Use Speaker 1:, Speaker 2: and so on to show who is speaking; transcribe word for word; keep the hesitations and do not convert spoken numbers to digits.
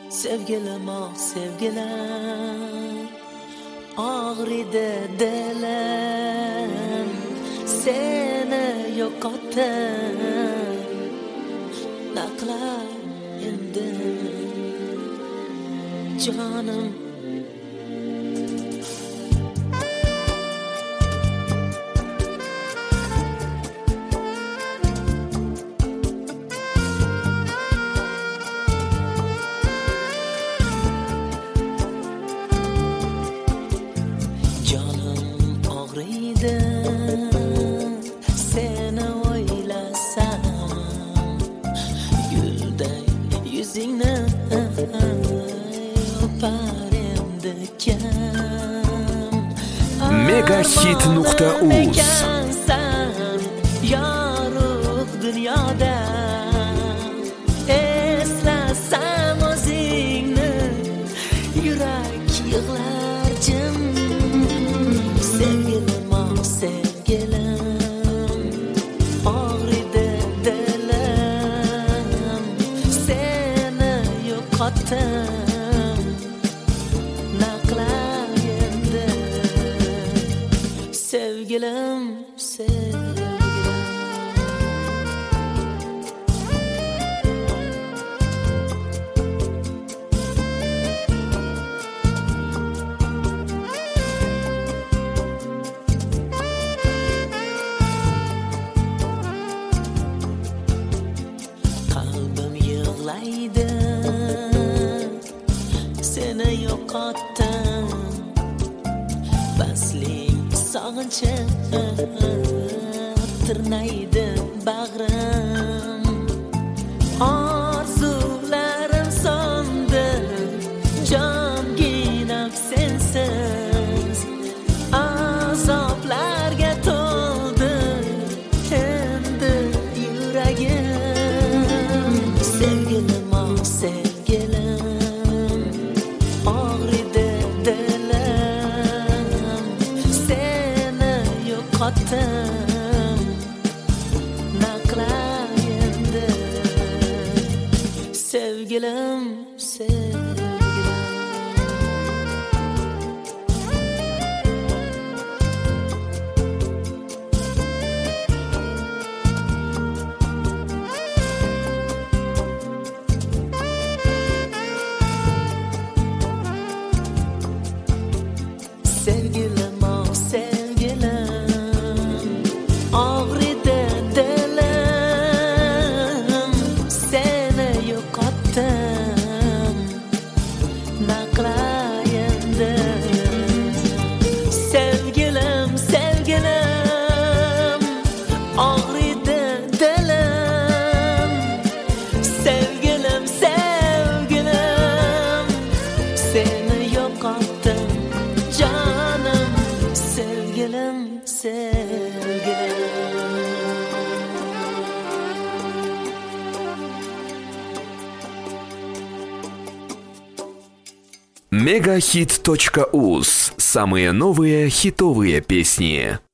Speaker 1: Sevgilim ah sevgilim, ağrıdı dilim, seni yo'qotdim, ne qilay endi jonim. Seni o'ylasam, gulday yuzingni o'par edim.
Speaker 2: Megahit nuqta uz
Speaker 1: yorug' dunyoda eslasam o'zingni, yurak yig'lar jim. Sevgilim ah sevgilim, ağrıdı dilim, seni yo'qotdim, ne qilay endi sevgilim, sevgilim. Seni yo'qotdim, basling sog'inchim tirnaydi bag'rim. Orzularim so'ndi, jonginam sensiz, azoblarga to'ldi endi yuragim. Sevgilim ah sevgilim, ağrıdı dilim, seni yo'qotdim, ne qilay endi sevgilim, sevgilim. Sevgilim ah sevgilim, ağrıdı dilim, seni yo'qotdim, ne qilay endi sevgilim, sevgilim, ağrıdı dilim, sevgilim, sevgilim, seni yo'qotdim, canım, sevgilim, sevgilim.
Speaker 2: Megahit точка уз. Самые новые хитовые песни.